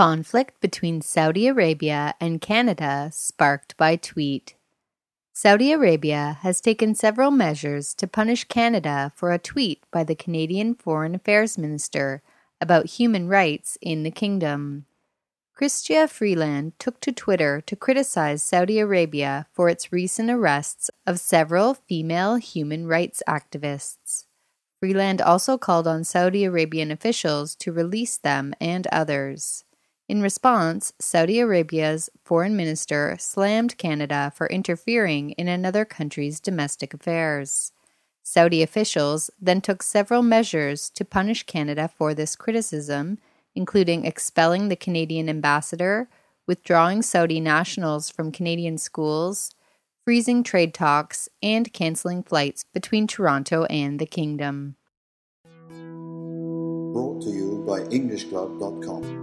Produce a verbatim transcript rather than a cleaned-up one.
Conflict between Saudi Arabia and Canada sparked by tweet. Saudi Arabia has taken several measures to punish Canada for a tweet by the Canadian Foreign Affairs Minister about human rights in the kingdom. Chrystia Freeland took to Twitter to criticize Saudi Arabia for its recent arrests of several female human rights activists. Freeland also called on Saudi Arabian officials to release them and others. In response, Saudi Arabia's foreign minister slammed Canada for interfering in another country's domestic affairs. Saudi officials then took several measures to punish Canada for this criticism, including expelling the Canadian ambassador, withdrawing Saudi nationals from Canadian schools, freezing trade talks, and cancelling flights between Toronto and the Kingdom. Brought to you by English Club dot com.